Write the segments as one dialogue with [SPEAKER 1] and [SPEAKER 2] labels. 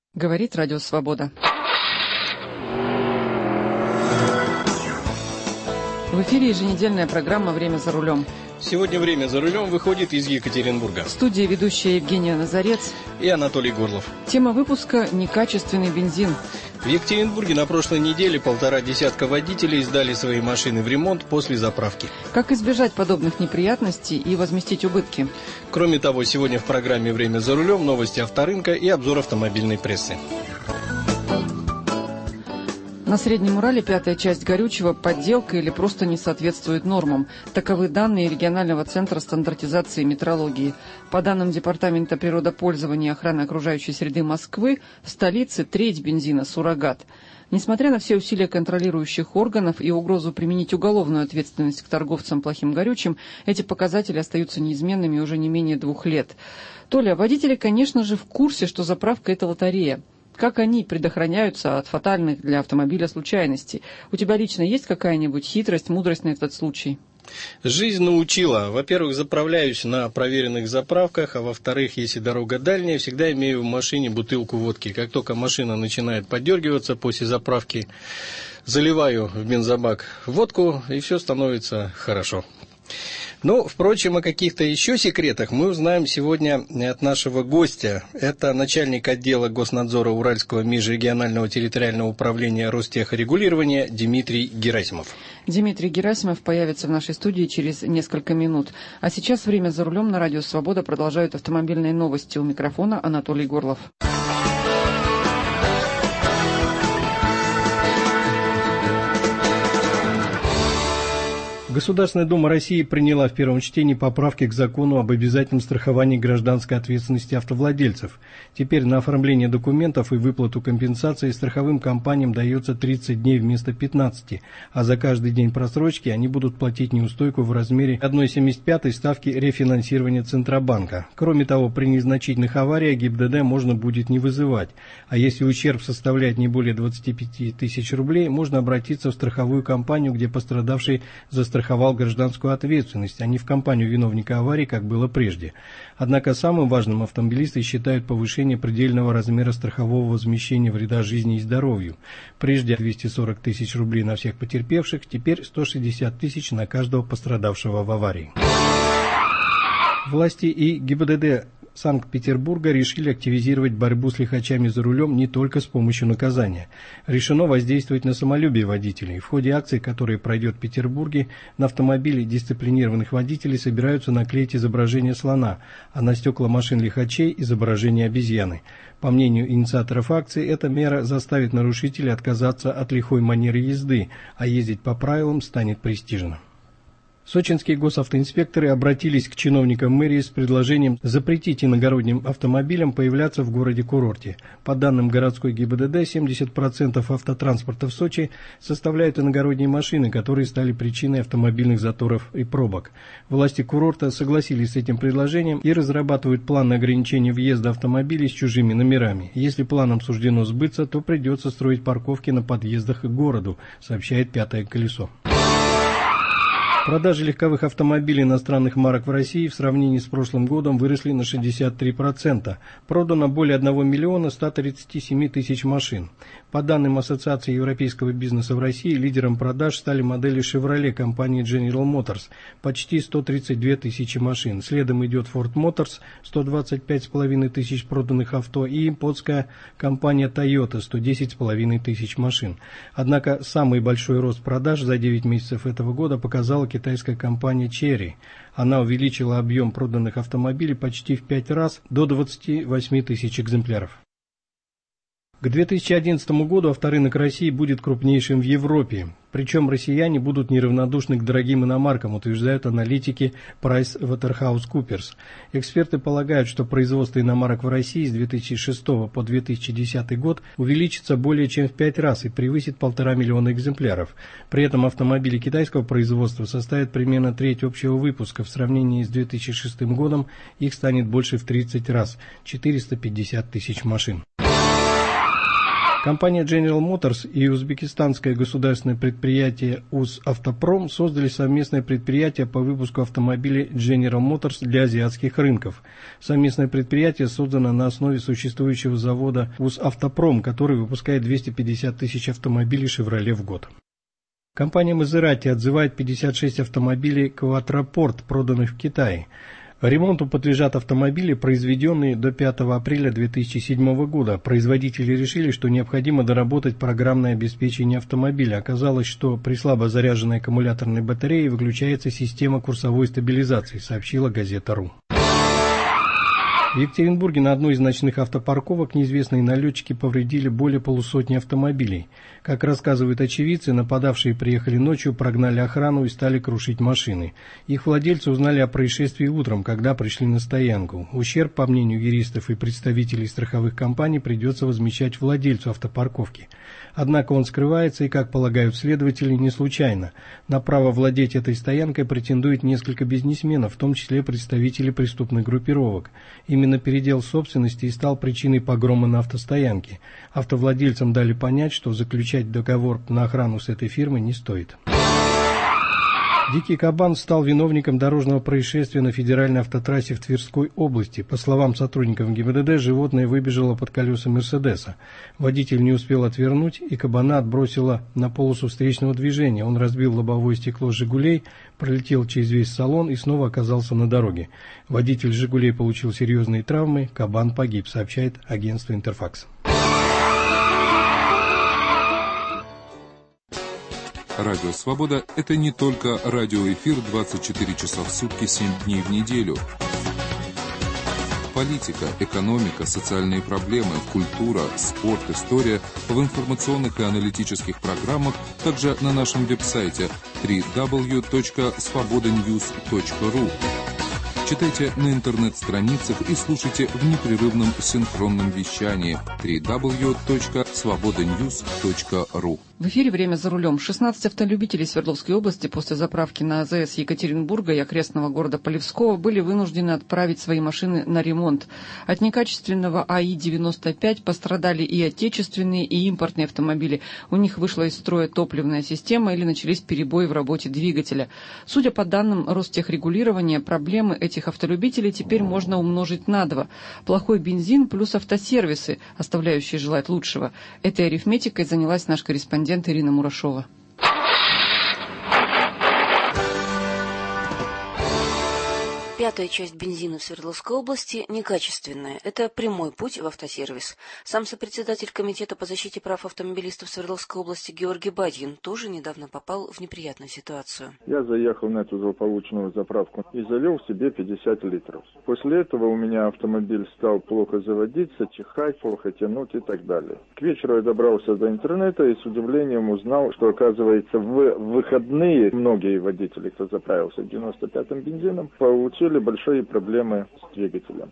[SPEAKER 1] Говорит Радио Свобода. В эфире еженедельная программа «Время за рулем».
[SPEAKER 2] Сегодня «Время за рулем» выходит из Екатеринбурга.
[SPEAKER 1] В студии ведущая Евгения Назарец
[SPEAKER 2] и Анатолий Горлов.
[SPEAKER 1] Тема выпуска «Некачественный бензин».
[SPEAKER 2] В Екатеринбурге на прошлой неделе 1,5 десятка водителей сдали свои машины в ремонт после заправки.
[SPEAKER 1] Как избежать подобных неприятностей и возместить убытки?
[SPEAKER 2] Кроме того, сегодня в программе «Время за рулем» новости авторынка и обзор автомобильной прессы.
[SPEAKER 1] На Среднем Урале 5-я часть горючего подделка или просто не соответствует нормам. Таковы данные регионального центра стандартизации и метрологии. По данным Департамента природопользования и охраны окружающей среды Москвы, в столице треть бензина суррогат. Несмотря на все усилия контролирующих органов и угрозу применить уголовную ответственность к торговцам плохим горючим, эти показатели остаются неизменными уже не менее 2 лет. Толя, водители, конечно же, в курсе, что заправка – это лотерея. Как они предохраняются от фатальных для автомобиля случайностей? У тебя лично есть какая-нибудь хитрость, мудрость на этот случай?
[SPEAKER 2] Жизнь научила. Во-первых, заправляюсь на проверенных заправках, а во-вторых, если дорога дальняя, всегда имею в машине бутылку водки. Как только машина начинает подергиваться после заправки, заливаю в бензобак водку, и все становится хорошо. Ну, впрочем, о каких-то еще секретах мы узнаем сегодня от нашего гостя. Это начальник отдела госнадзора Уральского межрегионального территориального управления Ростехрегулирования Дмитрий Герасимов.
[SPEAKER 1] Дмитрий Герасимов появится в нашей студии через несколько минут. А сейчас «Время за рулем» на Радио Свобода продолжают автомобильные новости. У микрофона Анатолий Горлов.
[SPEAKER 3] Государственная Дума России приняла в первом чтении поправки к закону об обязательном страховании гражданской ответственности автовладельцев. Теперь на оформление документов и выплату компенсации страховым компаниям дается 30 дней вместо 15, а за каждый день просрочки они будут платить неустойку в размере 1,75 ставки рефинансирования Центробанка. Кроме того, при незначительных авариях ГИБДД можно будет не вызывать, а если ущерб составляет не более 25 тысяч рублей, можно обратиться в страховую компанию, где пострадавший застраховал гражданскую ответственность, а не в компанию виновника аварии, как было прежде. Однако самым важным автомобилисты считают повышение предельного размера страхового возмещения вреда жизни и здоровью. Прежде 240 тысяч рублей на всех потерпевших, теперь 160 тысяч на каждого пострадавшего в аварии. Власти и ГИБДД Санкт-Петербурга решили активизировать борьбу с лихачами за рулем не только с помощью наказания. Решено воздействовать на самолюбие водителей. В ходе акции, которая пройдет в Петербурге, на автомобили дисциплинированных водителей собираются наклеить изображение слона, а на стекла машин лихачей изображение обезьяны. По мнению инициаторов акции, эта мера заставит нарушителей отказаться от лихой манеры езды, а ездить по правилам станет престижно. Сочинские госавтоинспекторы обратились к чиновникам мэрии с предложением запретить иногородним автомобилям появляться в городе-курорте. По данным городской ГИБДД, 70% автотранспорта в Сочи составляют иногородние машины, которые стали причиной автомобильных заторов и пробок. Власти курорта согласились с этим предложением и разрабатывают план ограничения въезда автомобилей с чужими номерами. Если планам суждено сбыться, то придется строить парковки на подъездах к городу, сообщает «Пятое колесо». Продажи легковых автомобилей иностранных марок в России в сравнении с прошлым годом выросли на 63%. Продано более 1 миллиона 137 тысяч машин. По данным Ассоциации европейского бизнеса в России, лидером продаж стали модели Chevrolet компании General Motors – почти 132 тысячи машин. Следом идет Ford Motors – 125,5 тысяч проданных авто и японская компания Toyota – 110,5 тысяч машин. Однако самый большой рост продаж за 9 месяцев этого года показала китайская компания Chery. Она увеличила объем проданных автомобилей почти в 5 раз до 28 тысяч экземпляров. К 2011 году авторынок России будет крупнейшим в Европе. Причем россияне будут неравнодушны к дорогим иномаркам, утверждают аналитики PricewaterhouseCoopers. Эксперты полагают, что производство иномарок в России с 2006 по 2010 год увеличится более чем в 5 раз и превысит 1,5 миллиона экземпляров. При этом автомобили китайского производства составят примерно треть общего выпуска. В сравнении с 2006 годом их станет больше в 30 раз – 450 тысяч машин. Компания General Motors и узбекистанское государственное предприятие «Узавтопром» создали совместное предприятие по выпуску автомобилей General Motors для азиатских рынков. Совместное предприятие создано на основе существующего завода «Узавтопром», который выпускает 250 тысяч автомобилей «Шевроле» в год. Компания Maserati отзывает 56 автомобилей «Quattroporte», проданных в Китае. Ремонту подлежат автомобили, произведенные до 5 апреля 2007 года. Производители решили, что необходимо доработать программное обеспечение автомобиля. Оказалось, что при слабо заряженной аккумуляторной батарее выключается система курсовой стабилизации, сообщила газета «Ру». В Екатеринбурге на одной из ночных автопарковок неизвестные налетчики повредили более полусотни автомобилей. Как рассказывают очевидцы, нападавшие приехали ночью, прогнали охрану и стали крушить машины. Их владельцы узнали о происшествии утром, когда пришли на стоянку. Ущерб, по мнению юристов и представителей страховых компаний, придется возмещать владельцу автопарковки. Однако он скрывается и, как полагают следователи, не случайно. На право владеть этой стоянкой претендует несколько бизнесменов, в том числе представители преступных группировок. Именно передел собственности и стал причиной погрома на автостоянке. Автовладельцам дали понять, что заключать договор на охрану с этой фирмой не стоит. Дикий кабан стал виновником дорожного происшествия на федеральной автотрассе в Тверской области. По словам сотрудников ГИБДД, животное выбежало под колеса «Мерседеса». Водитель не успел отвернуть, и кабана отбросило на полосу встречного движения. Он разбил лобовое стекло «Жигулей», пролетел через весь салон и снова оказался на дороге. Водитель «Жигулей» получил серьезные травмы, кабан погиб, сообщает агентство «Интерфакс».
[SPEAKER 4] Радио «Свобода» — это не только радиоэфир 24 часа в сутки, 7 дней в неделю. Политика, экономика, социальные проблемы, культура, спорт, история в информационных и аналитических программах, также на нашем веб-сайте www.svobodanews.ru. Читайте на интернет-страницах и слушайте в непрерывном синхронном вещании www.svobodanews.ru.
[SPEAKER 1] В эфире «Время за рулем». 16 автолюбителей Свердловской области после заправки на АЗС Екатеринбурга и окрестного города Полевского были вынуждены отправить свои машины на ремонт. От некачественного АИ-95 пострадали и отечественные, и импортные автомобили. У них вышла из строя топливная система или начались перебои в работе двигателя. Судя по данным Ростехрегулирования, проблемы этих автолюбителей теперь можно умножить на 2. Плохой бензин плюс автосервисы, оставляющие желать лучшего. Этой арифметикой занялась наш корреспондент Ирина Мурашова.
[SPEAKER 5] Пятая часть бензина в Свердловской области некачественная. Это прямой путь в автосервис. Сам сопредседатель комитета по защите прав автомобилистов Свердловской области Георгий Бадьин тоже недавно попал в неприятную ситуацию.
[SPEAKER 6] Я заехал на эту злополучную заправку и залил себе 50 литров. После этого у меня автомобиль стал плохо заводиться, чихать, плохо тянуть и так далее. К вечеру я добрался до интернета и с удивлением узнал, что, оказывается, в выходные многие водители, кто заправился 95-м бензином, получили большие проблемы с двигателем.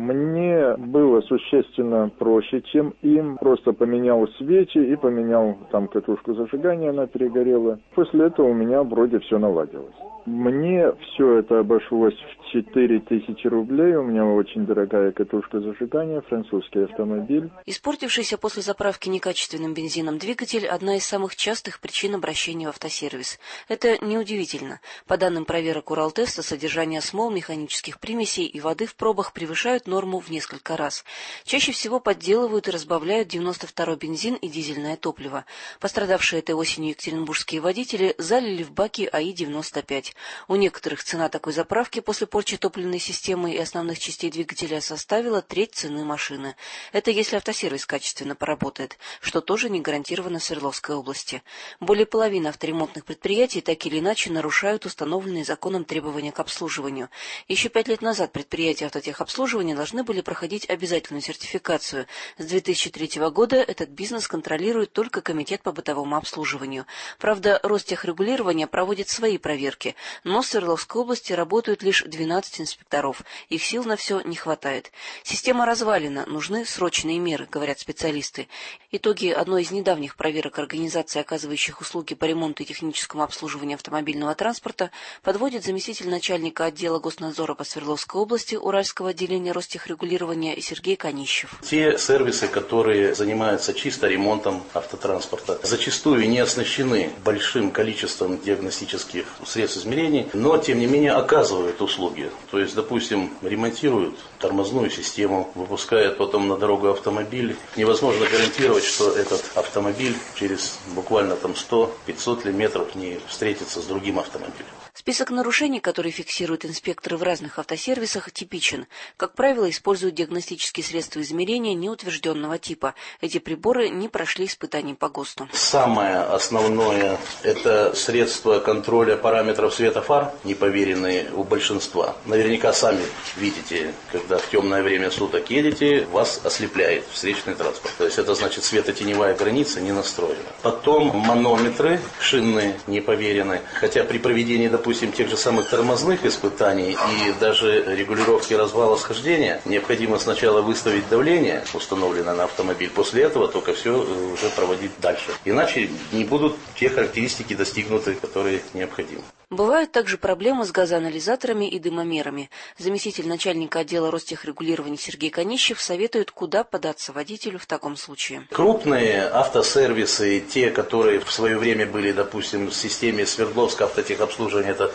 [SPEAKER 6] Мне было существенно проще, чем им. Просто поменял свечи и поменял там катушку зажигания, она перегорела. После этого у меня вроде все наладилось. Мне все это обошлось в 4000 рублей. У меня очень дорогая катушка зажигания, французский автомобиль.
[SPEAKER 5] Испортившийся после заправки некачественным бензином двигатель – одна из самых частых причин обращения в автосервис. Это неудивительно. По данным проверок Уралтеста, содержание смол, механических примесей и воды в пробах превышают норму в несколько раз. Чаще всего подделывают и разбавляют 92-й бензин и дизельное топливо. Пострадавшие этой осенью екатеринбургские водители залили в баки АИ-95. У некоторых цена такой заправки после порчи топливной системы и основных частей двигателя составила треть цены машины. Это если автосервис качественно поработает, что тоже не гарантировано в Свердловской области. Более половины авторемонтных предприятий так или иначе нарушают установленные законом требования к обслуживанию. Еще 5 лет назад предприятия автотехобслуживания должны были проходить обязательную сертификацию. С 2003 года этот бизнес контролирует только Комитет по бытовому обслуживанию. Правда, Ростехрегулирование проводит свои проверки. Но в Свердловской области работают лишь 12 инспекторов. Их сил на все не хватает. Система развалена, нужны срочные меры, говорят специалисты. Итоги одной из недавних проверок организаций, оказывающих услуги по ремонту и техническому обслуживанию автомобильного транспорта, подводит заместитель начальника отдела госнадзора Госнадзора по Свердловской области Уральского отделения Ростехрегулирования Сергей Конищев.
[SPEAKER 7] Те сервисы, которые занимаются чисто ремонтом автотранспорта, зачастую не оснащены большим количеством диагностических средств измерений, но тем не менее оказывают услуги. То есть, допустим, ремонтируют тормозную систему, выпускают потом на дорогу автомобиль. Невозможно гарантировать, что этот автомобиль через буквально 100-500 метров не встретится с другим автомобилем.
[SPEAKER 5] Список нарушений, которые фиксируют инспекторы в разных автосервисах, типичен. Как правило, используют диагностические средства измерения неутвержденного типа. Эти приборы не прошли испытаний по ГОСТу.
[SPEAKER 7] Самое основное – это средства контроля параметров света фар, неповеренные у большинства. Наверняка сами видите, когда в темное время суток едете, вас ослепляет встречный транспорт. То есть это значит, светотеневая граница не настроена. Потом манометры шинные неповеренные, хотя при проведении, допустим, тех же самых тормозных испытаний и даже регулировки развала схождения, необходимо сначала выставить давление, установленное на автомобиль, после этого только все уже проводить дальше. Иначе не будут те характеристики достигнуты, которые необходимы.
[SPEAKER 5] Бывают также проблемы с газоанализаторами и дымомерами. Заместитель начальника отдела Ростехрегулирования Сергей Конищев советует, куда податься водителю в таком случае.
[SPEAKER 7] Крупные автосервисы, те, которые в свое время были, допустим, в системе Свердловского автотехобслуживания, это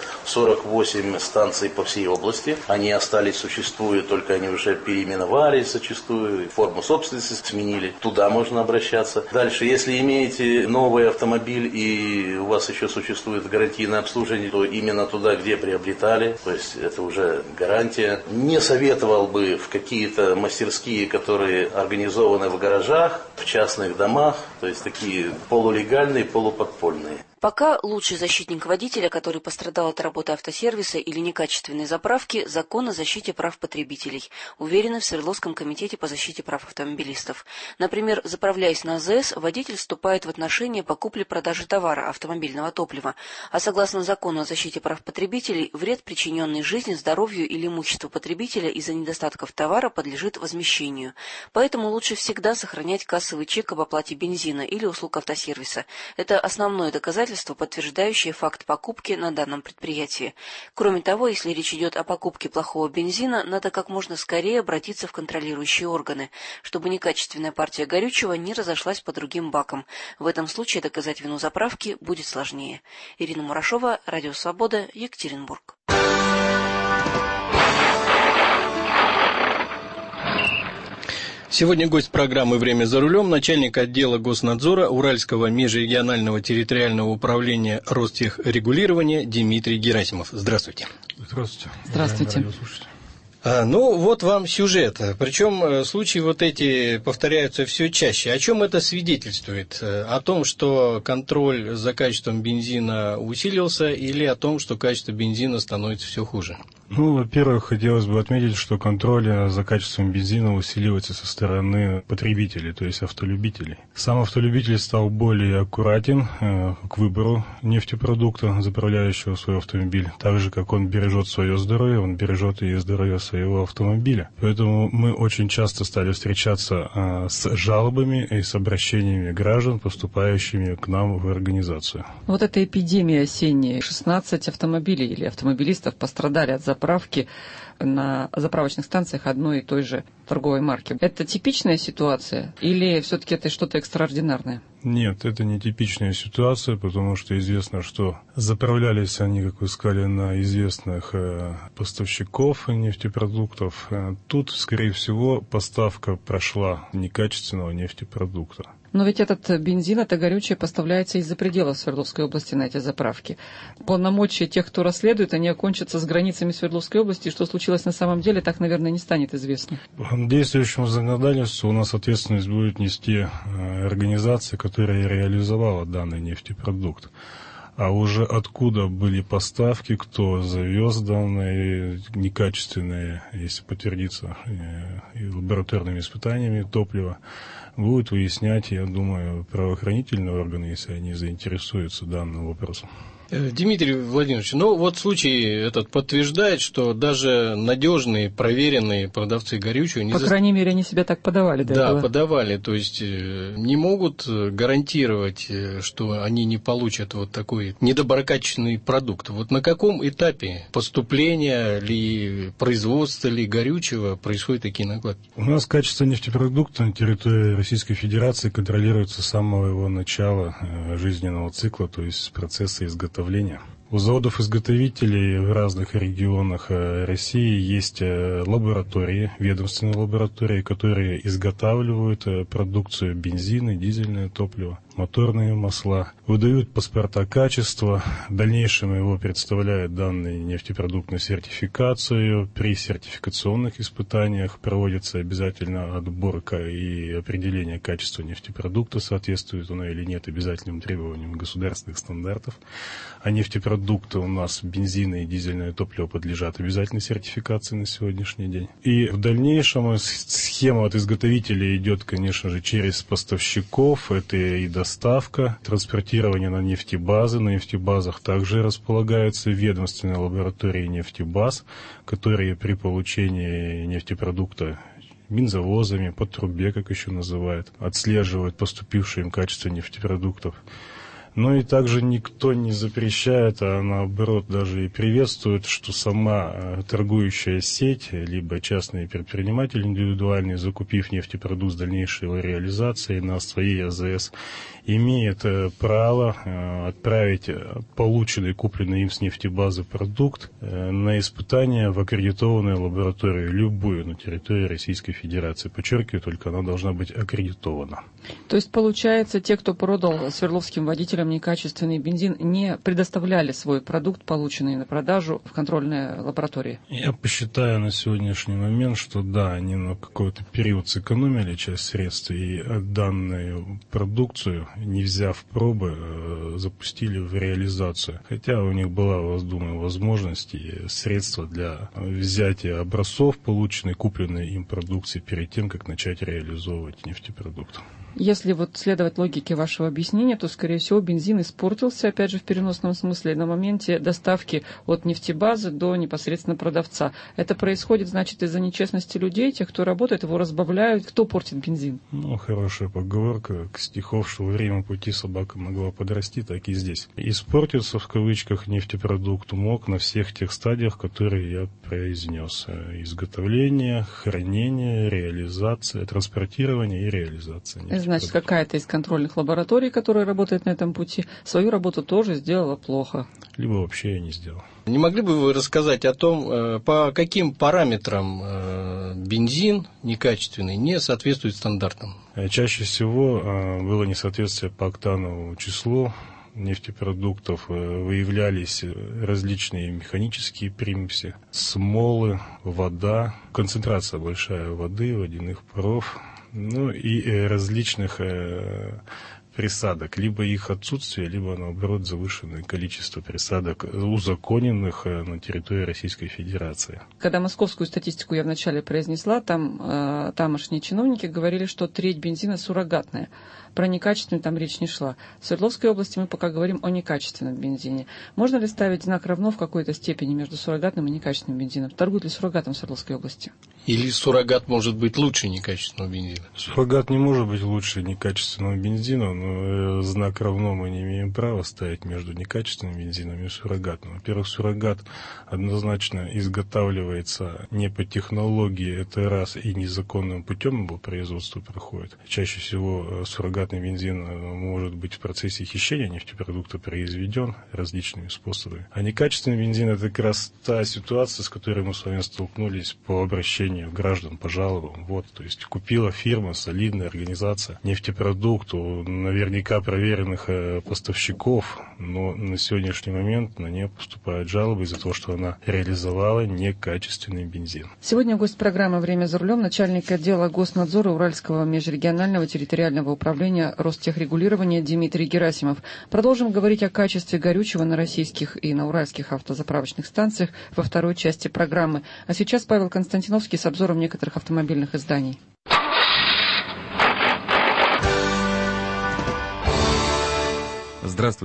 [SPEAKER 7] 48 станций по всей области. Они остались, существуют, только они уже переименовались зачастую, форму собственности сменили. Туда можно обращаться. Дальше, если имеете новый автомобиль и у вас еще существует гарантийное обслуживание, то именно туда, где приобретали, то есть это уже гарантия. Не советовал бы в какие-то мастерские, которые организованы в гаражах, в частных домах, то есть такие полулегальные, полуподпольные.
[SPEAKER 5] Пока лучший защитник водителя, который пострадал от работы автосервиса или некачественной заправки, закон о защите прав потребителей, уверены в Свердловском комитете по защите прав автомобилистов. Например, заправляясь на АЗС, водитель вступает в отношения по купле-продаже товара, автомобильного топлива. А согласно закону о защите прав потребителей, вред, причиненный жизни, здоровью или имуществу потребителя из-за недостатков товара, подлежит возмещению. Поэтому лучше всегда сохранять кассовый чек об оплате бензина или услуг автосервиса. Это основное доказательство, подтверждающее факт покупки на данном предприятии. Кроме того, если речь идет о покупке плохого бензина, надо как можно скорее обратиться в контролирующие органы, чтобы некачественная партия горючего не разошлась по другим бакам. В этом случае доказать вину заправки будет сложнее. Ирина Мурашова, Радио Свобода, Екатеринбург.
[SPEAKER 2] Сегодня гость программы «Время за рулем», начальник отдела Госнадзора Уральского межрегионального территориального управления Ростехрегулирования Дмитрий Герасимов. Здравствуйте.
[SPEAKER 3] Здравствуйте.
[SPEAKER 1] Здравствуйте.
[SPEAKER 2] Ну, вот вам сюжет. Причем случаи вот эти повторяются все чаще. О чем это свидетельствует? О том, что контроль за качеством бензина усилился, или о том, что качество бензина становится все хуже?
[SPEAKER 8] Ну, во-первых, хотелось бы отметить, что контроль за качеством бензина усиливается со стороны потребителей, то есть автолюбителей. Сам автолюбитель стал более аккуратен к выбору нефтепродукта, заправляющего свой автомобиль. Так же, как он бережет свое здоровье, он бережет и здоровье своего автомобиля. Поэтому мы очень часто стали встречаться с жалобами и с обращениями граждан, поступающими к нам в организацию.
[SPEAKER 1] Вот эта эпидемия осенняя. 16 автомобилей или автомобилистов пострадали от заправки на заправочных станциях одной и той же торговой марки. Это типичная ситуация или все-таки это что-то экстраординарное?
[SPEAKER 8] Нет, это не типичная ситуация, потому что известно, что заправлялись они, как вы сказали, на известных поставщиков нефтепродуктов. Тут, скорее всего, поставка прошла некачественного нефтепродукта.
[SPEAKER 1] Но ведь этот бензин, это горючее поставляется из-за пределов Свердловской области на эти заправки. Полномочия тех, кто расследует, они окончатся с границами Свердловской области. И что случилось на самом деле, так, наверное, не станет известно.
[SPEAKER 8] По действующему законодательству у нас ответственность будет нести организация, которая реализовала данный нефтепродукт. А уже откуда были поставки, кто завез данные некачественные, если подтвердится и лабораторными испытаниями топлива, будут выяснять, я думаю, правоохранительные органы, если они заинтересуются данным вопросом.
[SPEAKER 2] Дмитрий Владимирович, вот случай этот подтверждает, что даже надежные, проверенные продавцы горючего...
[SPEAKER 1] По крайней мере, они себя так подавали до этого.
[SPEAKER 2] Да, подавали, то есть не могут гарантировать, что они не получат вот такой недоброкачественный продукт. Вот на каком этапе поступления ли, производства ли горючего происходят такие накладки?
[SPEAKER 8] У нас качество нефтепродукта на территории Российской Федерации контролируется с самого его начала жизненного цикла, то есть с процесса изготовления. У заводов-изготовителей в разных регионах России есть лаборатории, ведомственные лаборатории, которые изготавливают продукцию бензина, дизельное топливо, моторные масла, выдают паспорта качества, в дальнейшем его представляют данный нефтепродукт на сертификацию. При сертификационных испытаниях проводится обязательно отбор и определение качества нефтепродукта, соответствует оно или нет обязательным требованиям государственных стандартов. А нефтепродукты у нас, бензины и дизельное топливо, подлежат обязательной сертификации на сегодняшний день. И в дальнейшем схема от изготовителя идет, конечно же, через поставщиков, это и доставка, транспортирование на нефтебазы. На нефтебазах также располагаются ведомственные лаборатории нефтебаз, которые при получении нефтепродукта бензовозами, по трубе, как еще называют, отслеживают поступившее им качество нефтепродуктов. Но и также никто не запрещает, а наоборот даже и приветствует, что сама торгующая сеть, либо частные предприниматели индивидуальные, закупив нефтепродукт с дальнейшей его реализацией на своей АЗС, имеет право отправить полученный, купленный им с нефтебазы продукт на испытание в аккредитованную лабораторию, любую на территории Российской Федерации. Подчеркиваю, только она должна быть аккредитована.
[SPEAKER 1] То есть, получается, те, кто продал свердловским водителям некачественный бензин, не предоставляли свой продукт, полученный на продажу, в контрольные лаборатории?
[SPEAKER 8] Я посчитаю на сегодняшний момент, что да, они на какой-то период сэкономили часть средств и данную продукцию, не взяв пробы, запустили в реализацию. Хотя у них была, думаю, возможность и средства для взятия образцов полученной, купленной им продукции перед тем, как начать реализовывать нефтепродукт.
[SPEAKER 1] Если вот следовать логике вашего объяснения, то, скорее всего, бензин испортился, опять же, в переносном смысле, на моменте доставки от нефтебазы до непосредственно продавца. Это происходит, значит, из-за нечестности людей, тех, кто работает, его разбавляют. Кто портит бензин?
[SPEAKER 8] Хорошая поговорка к стихов, что во время пути собака могла подрасти, так и здесь. Испортиться, в кавычках, нефтепродукт мог на всех тех стадиях, которые я произнес. Изготовление, хранение, реализация, транспортирование и реализация.
[SPEAKER 1] Значит, какая-то из контрольных лабораторий, которая работает на этом пути, свою работу тоже сделала плохо.
[SPEAKER 8] Либо вообще не сделала.
[SPEAKER 2] Не могли бы вы рассказать о том, по каким параметрам бензин некачественный не соответствует стандартам?
[SPEAKER 8] Чаще всего было несоответствие по октановому числу нефтепродуктов, выявлялись различные механические примеси, смолы, вода, концентрация большая воды, водяных паров, и различных присадок, либо их отсутствие, либо, наоборот, завышенное количество присадок, узаконенных на территории Российской Федерации.
[SPEAKER 1] Когда московскую статистику я вначале произнесла, там тамошние чиновники говорили, что треть бензина суррогатная. Про некачественный там речь не шла. В Свердловской области мы пока говорим о некачественном бензине. Можно ли ставить знак равно в какой-то степени между суррогатным и некачественным бензином? Торгуют ли суррогатом в Свердловской области?
[SPEAKER 2] Или суррогат может быть лучше некачественного бензина?
[SPEAKER 8] Суррогат не может быть лучше некачественного бензина, но знак равно мы не имеем права ставить между некачественным бензином и суррогатным. Во-первых, суррогат однозначно изготавливается не по технологии, это раз, и незаконным путем его производство проходит. Чаще всего суррогатный бензин может быть в процессе хищения нефтепродукта произведен различными способами. А некачественный бензин – это как раз та ситуация, с которой мы с вами столкнулись по обращению граждан по жалобам. То есть купила фирма, солидная организация, нефтепродукт у наверняка проверенных поставщиков, но на сегодняшний момент на нее поступают жалобы из-за того, что она реализовала некачественный бензин.
[SPEAKER 1] Сегодня гость программы «Время за рулем», начальник отдела госнадзора Уральского межрегионального территориального управления Ростехрегулирования Дмитрий Герасимов. Продолжим говорить о качестве горючего на российских и на уральских автозаправочных станциях во второй части программы. А сейчас Павел Константиновский с обзором некоторых автомобильных изданий.
[SPEAKER 9] Здравствуйте.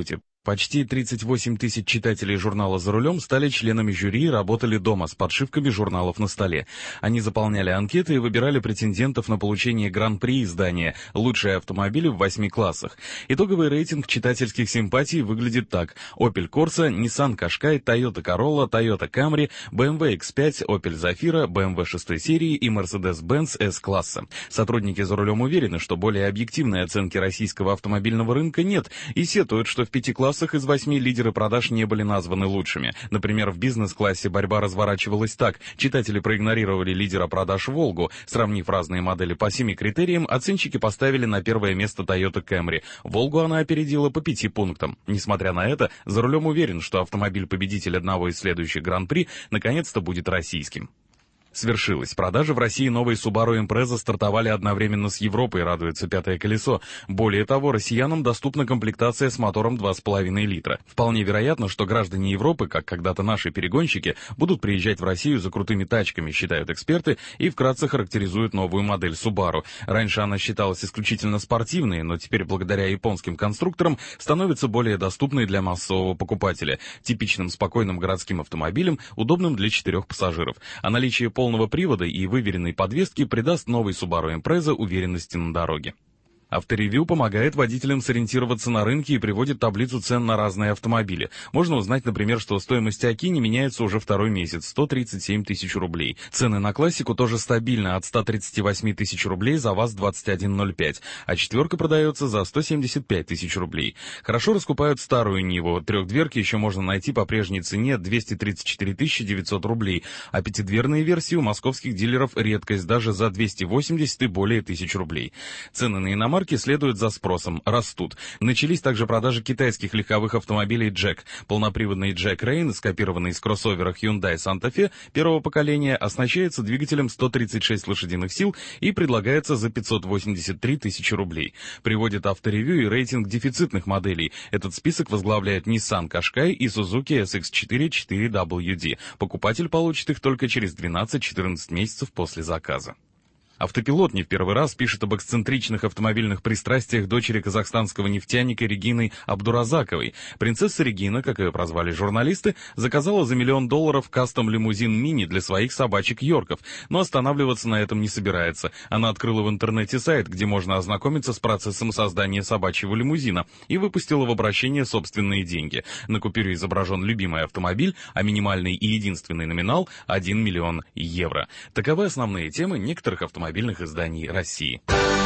[SPEAKER 9] Почти 38 тысяч читателей журнала «За рулем» стали членами жюри и работали дома с подшивками журналов на столе. Они заполняли анкеты и выбирали претендентов на получение гран-при издания «Лучшие автомобили в 8 классах». Итоговый рейтинг читательских симпатий выглядит так: Opel Corsa, Nissan Qashqai, Toyota Corolla, Toyota Camry, BMW X5, Opel Zafira, BMW 6 серии и Mercedes-Benz S-класса. Сотрудники «За рулем» уверены, что более объективной оценки российского автомобильного рынка нет, и сетуют, что в 5 классах из 8 лидеры продаж не были названы лучшими. Например, в бизнес-классе борьба разворачивалась так. Читатели проигнорировали лидера продаж «Волгу». Сравнив разные модели по 7 критериям, оценщики поставили на первое место Toyota Camry. «Волгу» она опередила по 5 пунктам. Несмотря на это, «За рулем» уверен, что автомобиль-победитель одного из следующих гран-при наконец-то будет российским. Свершилось. Продажи в России новой Subaru Impreza стартовали одновременно с Европой, радуется «Пятое колесо». Более того, россиянам доступна комплектация с мотором 2,5 литра. Вполне вероятно, что граждане Европы, как когда-то наши перегонщики, будут приезжать в Россию за крутыми тачками, считают эксперты, и вкратце характеризуют новую модель Subaru. Раньше она считалась исключительно спортивной, но теперь благодаря японским конструкторам становится более доступной для массового покупателя, типичным спокойным городским автомобилем, удобным для 4 пассажиров. А наличие полного привода и выверенной подвески придаст новой Subaru Impreza уверенности на дороге. Авторевью помогает водителям сориентироваться на рынке и приводит таблицу цен на разные автомобили. Можно узнать, например, что стоимость АКИ не меняется уже второй месяц – 137 тысяч рублей. Цены на классику тоже стабильны – от 138 тысяч рублей за ВАЗ-2105, а четверка продается за 175 тысяч рублей. Хорошо раскупают старую Ниву. Трехдверки еще можно найти по прежней цене 234 900 рублей, а пятидверные версии у московских дилеров редкость даже за 280 и более тысяч рублей. Цены на иномарки следуют за спросом, растут. Начались также продажи китайских легковых автомобилей Jack. Полноприводный Jack Rain, скопированный из кроссовера Hyundai Santa Fe первого поколения, оснащается двигателем 136 лошадиных сил и предлагается за 583 тысячи рублей. Приводит Авторевью и рейтинг дефицитных моделей. Этот список возглавляет Nissan Qashqai и Suzuki SX4 4WD. Покупатель получит их только через 12-14 месяцев после заказа. Автопилот не в первый раз пишет об эксцентричных автомобильных пристрастиях дочери казахстанского нефтяника Регины Абдуразаковой. Принцесса Регина, как ее прозвали журналисты, заказала за $1 миллион кастом-лимузин мини для своих собачек-йорков, но останавливаться на этом не собирается. Она открыла в интернете сайт, где можно ознакомиться с процессом создания собачьего лимузина, и выпустила в обращение собственные деньги. На купюре изображен любимый автомобиль, а минимальный и единственный номинал – 1 миллион евро. Таковы основные темы некоторых автомобильных изданий России.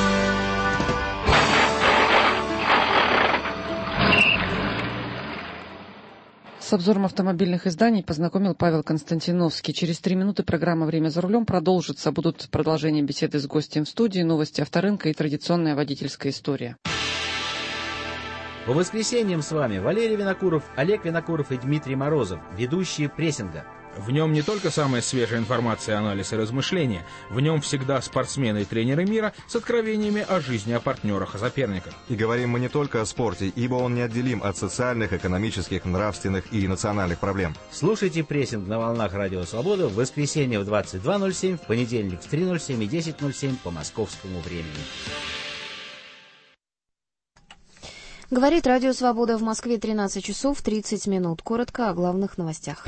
[SPEAKER 1] С обзором автомобильных изданий познакомил Павел Константиновский. Через 3 минуты программа «Время за рулем» продолжится. Будут продолжение беседы с гостем в студии, новости авторынка и традиционная водительская история.
[SPEAKER 10] По воскресеньям с вами Валерий Винокуров, Олег Винокуров и Дмитрий Морозов, ведущие прессинга.
[SPEAKER 11] В нем не только самая свежая информация, анализ и размышления, в нем всегда спортсмены и тренеры мира с откровениями о жизни, о партнерах, о соперниках.
[SPEAKER 12] И говорим мы не только о спорте, ибо он неотделим от социальных, экономических, нравственных и национальных проблем.
[SPEAKER 10] Слушайте прессинг на волнах Радио Свобода в воскресенье в 22:07, в понедельник в 3:07 и 10:07 по московскому времени.
[SPEAKER 13] Говорит Радио Свобода, в Москве 13 часов 30 минут. Коротко о главных новостях.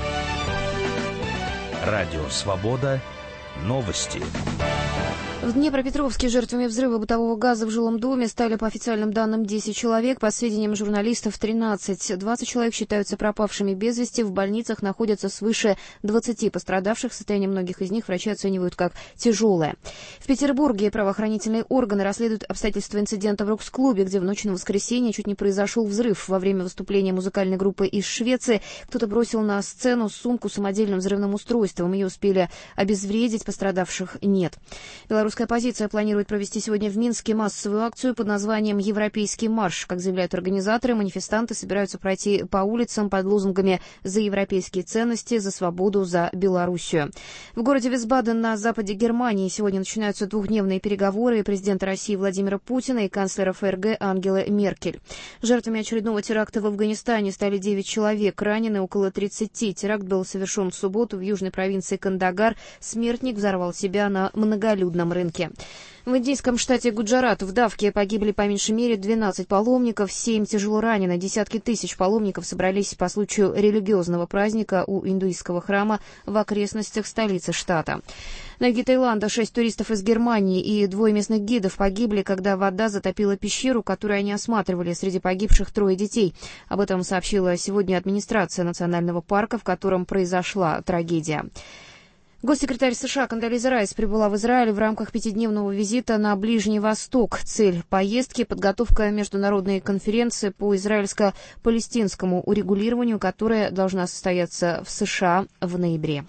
[SPEAKER 14] Радио Свобода. Новости.
[SPEAKER 13] В Днепропетровске жертвами взрыва бытового газа в жилом доме стали, по официальным данным, 10 человек, по сведениям журналистов, 13. 20 человек считаются пропавшими без вести, в больницах находятся свыше 20 пострадавших, состояние многих из них врачи оценивают как тяжелое. В Петербурге правоохранительные органы расследуют обстоятельства инцидента в Рокс-клубе, где в ночь на воскресенье чуть не произошел взрыв. Во время выступления музыкальной группы из Швеции кто-то бросил на сцену сумку с самодельным взрывным устройством. Ее успели обезвредить, пострадавших нет. Белорусская оппозиция планирует провести сегодня в Минске массовую акцию под названием «Европейский марш». Как заявляют организаторы, манифестанты собираются пройти по улицам под лозунгами «За европейские ценности», «За свободу», «За Белоруссию». В городе Висбаден на западе Германии сегодня начинаются двухдневные переговоры президента России Владимира Путина и канцлера ФРГ Ангелы Меркель. Жертвами очередного теракта в Афганистане стали 9 человек, ранены около 30. Теракт был совершен в субботу в южной провинции Кандагар. Смертник взорвал себя на многолюдном рынке рынке. В индийском штате Гуджарат в давке погибли по меньшей мере 12 паломников, 7 тяжело ранены. Десятки тысяч паломников собрались по случаю религиозного праздника у индуистского храма в окрестностях столицы штата. На юге Таиланда 6 туристов из Германии и 2 местных гидов погибли, когда вода затопила пещеру, которую они осматривали. Среди погибших 3 детей. Об этом сообщила сегодня администрация национального парка, в котором произошла трагедия. Госсекретарь США Кондолиза Райс прибыла в Израиль в рамках 5-дневного визита на Ближний Восток. Цель поездки – подготовка международной конференции по израильско-палестинскому урегулированию, которая должна состояться в США в ноябре.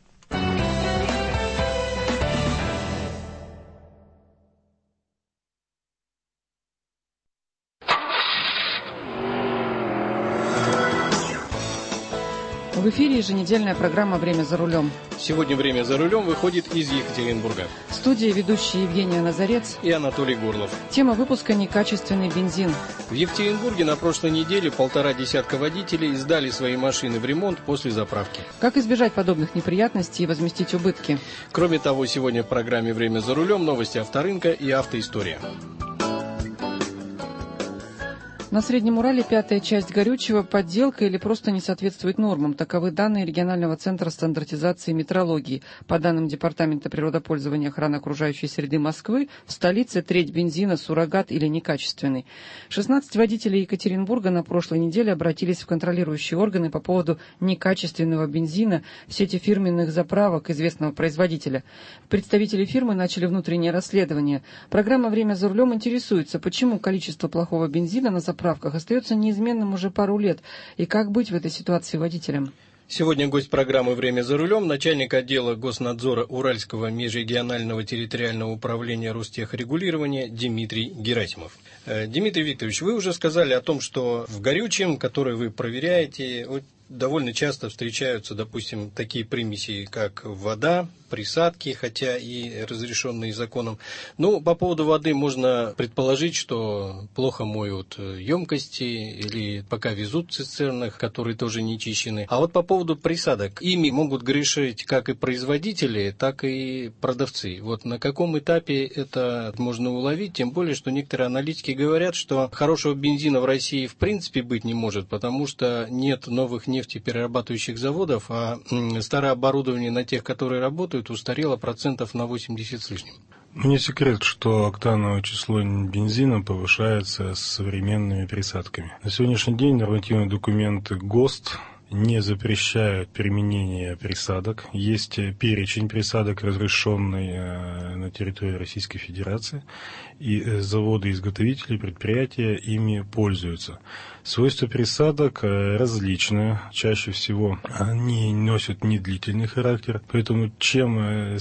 [SPEAKER 1] В эфире еженедельная программа «Время за рулем».
[SPEAKER 2] Сегодня «Время за рулем» выходит из Екатеринбурга.
[SPEAKER 1] В студии ведущие Евгения Назарец
[SPEAKER 2] и Анатолий Горлов.
[SPEAKER 1] Тема выпуска «Некачественный бензин».
[SPEAKER 2] В Екатеринбурге на прошлой неделе 1,5 десятка водителей сдали свои машины в ремонт после заправки.
[SPEAKER 1] Как избежать подобных неприятностей и возместить убытки?
[SPEAKER 2] Кроме того, сегодня в программе «Время за рулем» новости авторынка и автоистория.
[SPEAKER 1] На Среднем Урале 5-я часть горючего подделка или просто не соответствует нормам. Таковы данные регионального центра стандартизации и метрологии. По данным Департамента природопользования и охраны окружающей среды Москвы, в столице треть бензина суррогат или некачественный. 16 водителей Екатеринбурга на прошлой неделе обратились в контролирующие органы по поводу некачественного бензина в сети фирменных заправок известного производителя. Представители фирмы начали внутреннее расследование. Программа «Время за рулем» интересуется, почему количество плохого бензина на заправках остается неизменным уже пару лет, и как быть в этой ситуации водителям.
[SPEAKER 2] Сегодня гость программы «Время за рулем» начальник отдела госнадзора Уральского межрегионального территориального управления Ростехрегулирования Дмитрий Герасимов. Дмитрий Викторович, вы уже сказали о том, что в горючем, которое вы проверяете, довольно часто встречаются, допустим, такие примеси, как вода, присадки, хотя и разрешенные законом. Но по поводу воды можно предположить, что плохо моют емкости или пока везут в цистернах, которые тоже не чищены. А вот по поводу присадок, ими могут грешить как и производители, так и продавцы. Вот на каком этапе это можно уловить, тем более, что некоторые аналитики говорят, что хорошего бензина в России в принципе быть не может, потому что нет новых нефтеперерабатывающих заводов, а старое оборудование на тех, которые работают, устарело процентов на 80 с лишним.
[SPEAKER 8] Не секрет, что октановое число бензина повышается с современными присадками. На сегодняшний день нормативные документы ГОСТ не запрещают применение присадок. Есть перечень присадок, разрешенный на территории Российской Федерации, и заводы-изготовители, предприятия ими пользуются. Свойства присадок различны. Чаще всего они носят недлительный характер, поэтому чем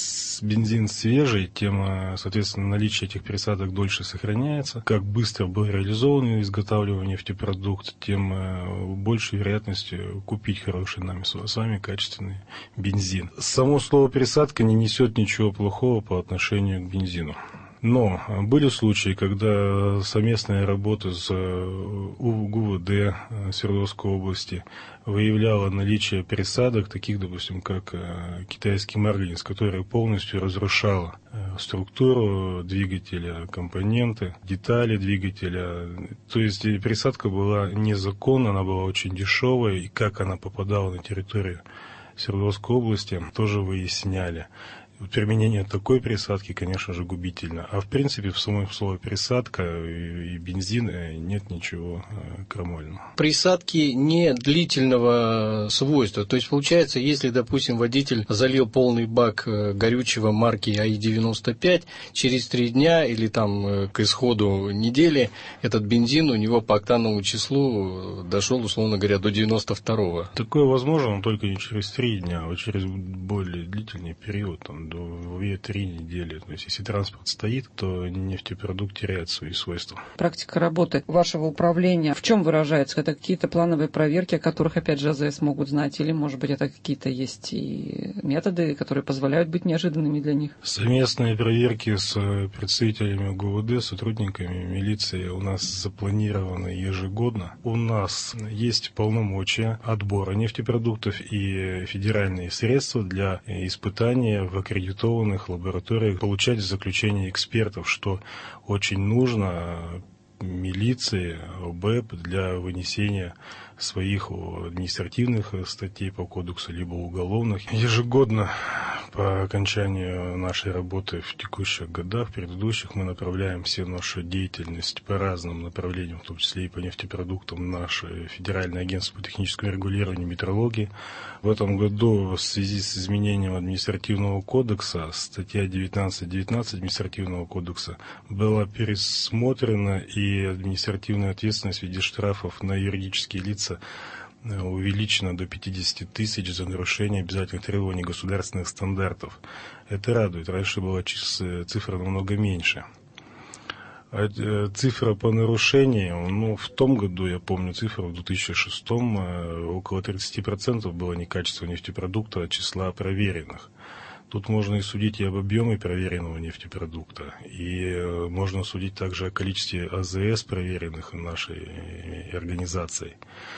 [SPEAKER 8] бензин свежий, тем, соответственно, наличие этих присадок дольше сохраняется. Как быстро был реализован изготавливаемый нефтепродукт, тем больше вероятность купить хороший нами с вами качественный бензин. Само слово «присадка» не несет ничего плохого по отношению к бензину. Но были случаи, когда совместная работа с ГУВД Свердловской области выявляла наличие присадок, таких, допустим, как китайский марганец, который полностью разрушал структуру двигателя, компоненты, детали двигателя. То есть присадка была незаконна, она была очень дешевая, и как она попадала на территорию Свердловской области, тоже выясняли. Применение такой присадки, конечно же, губительно. А в принципе, в самом слове «присадка» и бензин нет ничего крамольного.
[SPEAKER 2] Присадки не длительного свойства. То есть, получается, если, допустим, водитель залил полный бак горючего марки АИ-95, через 3 дня или там к исходу недели этот бензин у него по октановому числу дошел, условно говоря, до 92-го.
[SPEAKER 8] Такое возможно, но только не через 3 дня, а через более длительный период, там, до 2-3 недели. То есть, если транспорт стоит, то нефтепродукт теряет свои свойства.
[SPEAKER 1] Практика работы вашего управления в чем выражается? Это какие-то плановые проверки, о которых, опять же, АЗС могут знать? Или, может быть, это какие-то есть и методы, которые позволяют быть неожиданными для них?
[SPEAKER 8] Совместные проверки с представителями ГУВД, сотрудниками милиции у нас запланированы ежегодно. У нас есть полномочия отбора нефтепродуктов и федеральные средства для испытания в аккредитации аккредитованных лабораториях получать заключение экспертов, что очень нужно милиции, ОБЭП для вынесения своих административных статей по кодексу, либо уголовных. Ежегодно по окончанию нашей работы в текущих годах, в предыдущих, мы направляем всю нашу деятельность по разным направлениям, в том числе и по нефтепродуктам, в наше Федеральное агентство по техническому регулированию метрологии. В этом году в связи с изменением административного кодекса, статья 19.19 административного кодекса, была пересмотрена, и административная ответственность в виде штрафов на юридические лица увеличена до 50 тысяч за нарушение обязательных требований государственных стандартов. Это радует. Раньше была цифра намного меньше. А цифра по нарушениям, в том году, я помню цифру, в 2006 около 30% было некачество нефтепродукта от числа проверенных. Тут можно и судить и об объеме проверенного нефтепродукта, и можно судить также о количестве АЗС, проверенных нашей организацией.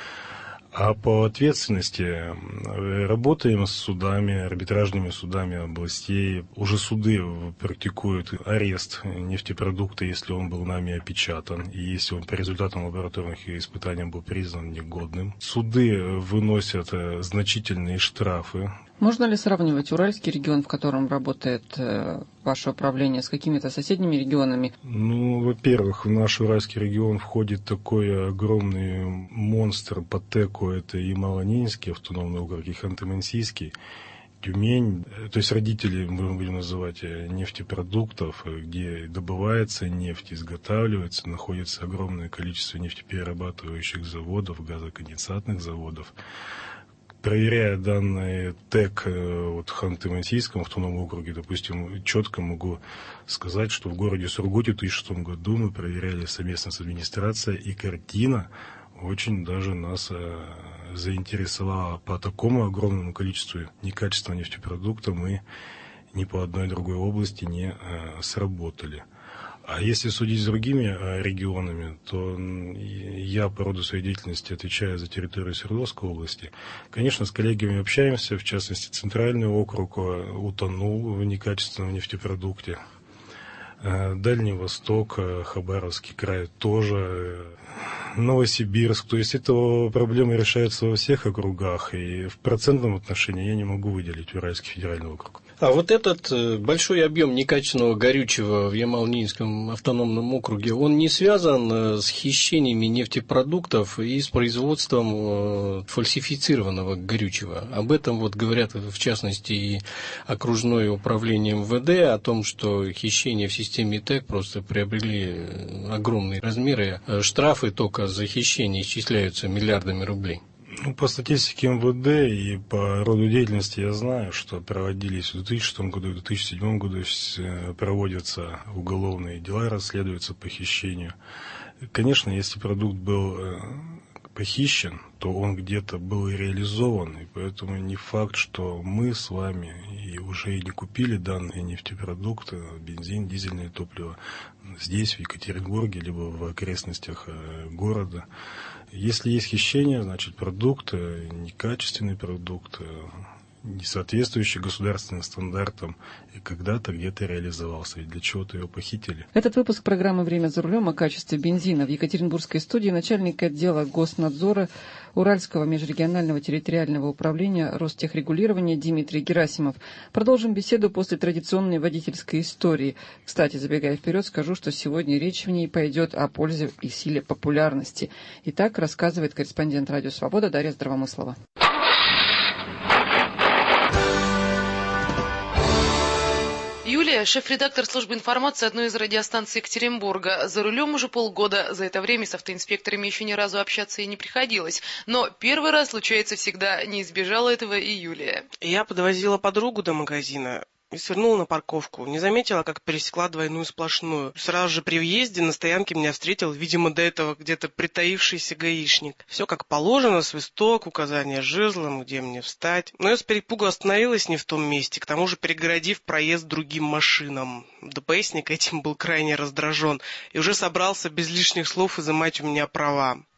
[SPEAKER 8] А по ответственности работаем с судами, арбитражными судами областей. Уже суды практикуют арест нефтепродукта, если он был нами опечатан, и если он по результатам лабораторных испытаний был признан негодным. Суды выносят значительные штрафы.
[SPEAKER 1] Можно ли сравнивать Уральский регион, в котором работает ваше управление, с какими-то соседними регионами?
[SPEAKER 8] Во-первых, в наш Уральский регион входит такой огромный монстр по ТЭКу, это и Ямало-Ненецкий автономный округ, и Ханты-Мансийский, Тюмень, то есть родители, мы будем называть, нефтепродуктов, где добывается нефть, изготавливается, находится огромное количество нефтеперерабатывающих заводов, газоконденсатных заводов. Проверяя данные ТЭК в Ханты-Мансийском автономном округе, допустим, четко могу сказать, что в городе Сургуте в 2006 году мы проверяли совместно с администрацией, и картина очень даже нас заинтересовала. По такому огромному количеству некачественного нефтепродукта мы ни по одной другой области не сработали. А если судить с другими регионами, то я по роду своей деятельности отвечаю за территорию Свердловской области. Конечно, с коллегами общаемся, в частности, Центральный округ утонул в некачественном нефтепродукте. Дальний Восток, Хабаровский край тоже, Новосибирск. То есть эта проблема решается во всех округах, и в процентном отношении я не могу выделить Уральский федеральный округ.
[SPEAKER 2] А вот этот большой объем некачественного горючего в Ямало-Ненецком автономном округе, он не связан с хищениями нефтепродуктов и с производством фальсифицированного горючего? Об этом говорят, в частности, и окружное управление МВД, о том, что хищения в системе ТЭК просто приобрели огромные размеры. Штрафы только за хищение исчисляются миллиардами рублей.
[SPEAKER 8] По статистике МВД и по роду деятельности я знаю, что проводились в 2006 году и в 2007 году, проводятся уголовные дела, расследуются по хищению. Конечно, если продукт был похищен, то он где-то был и реализован, и поэтому не факт, что мы с вами и уже и не купили данные нефтепродукты, бензин, дизельное топливо здесь, в Екатеринбурге, либо в окрестностях города. Если есть хищение, значит продукт, некачественный продукт, не соответствующий государственным стандартам, и когда-то где-то реализовался, и для чего-то его похитили.
[SPEAKER 1] Этот выпуск программы «Время за рулем» о качестве бензина в Екатеринбургской студии начальник отдела госнадзора Уральского межрегионального территориального управления Ростехрегулирования Дмитрий Герасимов. Продолжим беседу после традиционной водительской истории. Кстати, забегая вперед, скажу, что сегодня речь в ней пойдет о пользе и силе популярности. Итак, рассказывает корреспондент «Радио Свобода» Дарья Здравомыслова.
[SPEAKER 15] Юлия, шеф-редактор службы информации одной из радиостанций Екатеринбурга. За рулем уже полгода. За это время с автоинспекторами еще ни разу общаться и не приходилось. Но первый раз случается всегда. Не избежала этого и Юлия.
[SPEAKER 16] Я подвозила подругу до магазина и свернула на парковку. Не заметила, как пересекла двойную сплошную. Сразу же при въезде на стоянке меня встретил, видимо, до этого где-то притаившийся гаишник. Все как положено, свисток, указание жезлом, где мне встать. Но я с перепугу остановилась не в том месте, к тому же перегородив проезд другим машинам. ДПС этим был крайне раздражен и уже собрался без лишних слов изымать у меня права.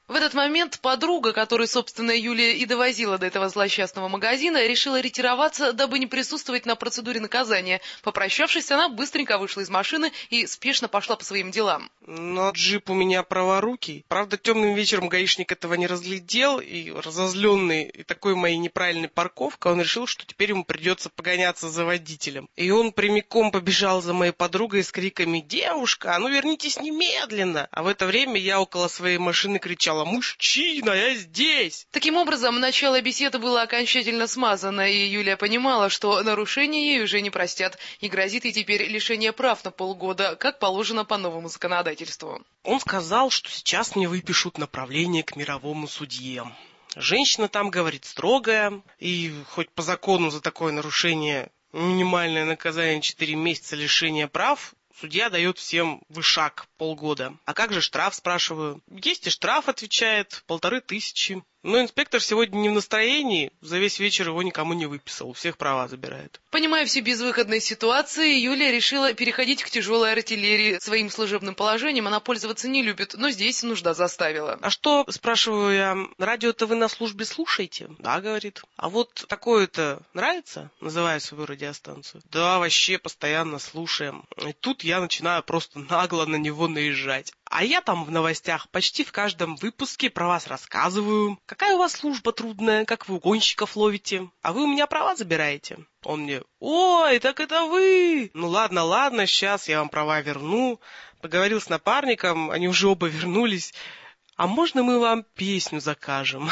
[SPEAKER 15] В этот момент подруга, которую, собственно, Юлия и довозила до этого злосчастного магазина, решила ретироваться, дабы не присутствовать на процедуре наказания. Попрощавшись, она быстренько вышла из машины и спешно пошла по своим делам.
[SPEAKER 16] Но джип у меня праворукий. Правда, темным вечером гаишник этого не разглядел, и разозленный и такой моей неправильной парковкой, он решил, что теперь ему придется погоняться за водителем. И он прямиком побежал за моей подругой с криками: «Девушка, а ну вернитесь немедленно!» А в это время я около своей машины кричал: «Мужчина, я здесь!»
[SPEAKER 15] Таким образом, начало беседы было окончательно смазано, и Юлия понимала, что нарушения ей уже не простят, и грозит ей теперь лишение прав на полгода, как положено по новому законодательству.
[SPEAKER 16] Он сказал, что сейчас мне выпишут направление к мировому судье. Женщина там, говорит, строгая, и хоть по закону за такое нарушение минимальное наказание 4 месяца лишения прав, судья дает всем вышаг полгода. А как же штраф, спрашиваю? Есть и штраф, отвечает, 1500. Но инспектор сегодня не в настроении, за весь вечер его никому не выписал, у всех права забирает.
[SPEAKER 15] Понимая всю безвыходность ситуации, Юлия решила переходить к тяжелой артиллерии. Своим служебным положением она пользоваться не любит, но здесь нужда заставила.
[SPEAKER 16] А что, спрашиваю я, радио-то вы на службе слушаете? Да, говорит. А вот такое-то нравится? Называю свою радиостанцию. Да, вообще постоянно слушаем. И тут я начинаю просто нагло на него наезжать. А я там в новостях почти в каждом выпуске про вас рассказываю. Какая у вас служба трудная, как вы угонщиков ловите. А вы у меня права забираете. Он мне: «Ой, так это вы!» Ну ладно, сейчас я вам права верну. Поговорил с напарником, они уже оба вернулись. А можно мы вам песню закажем?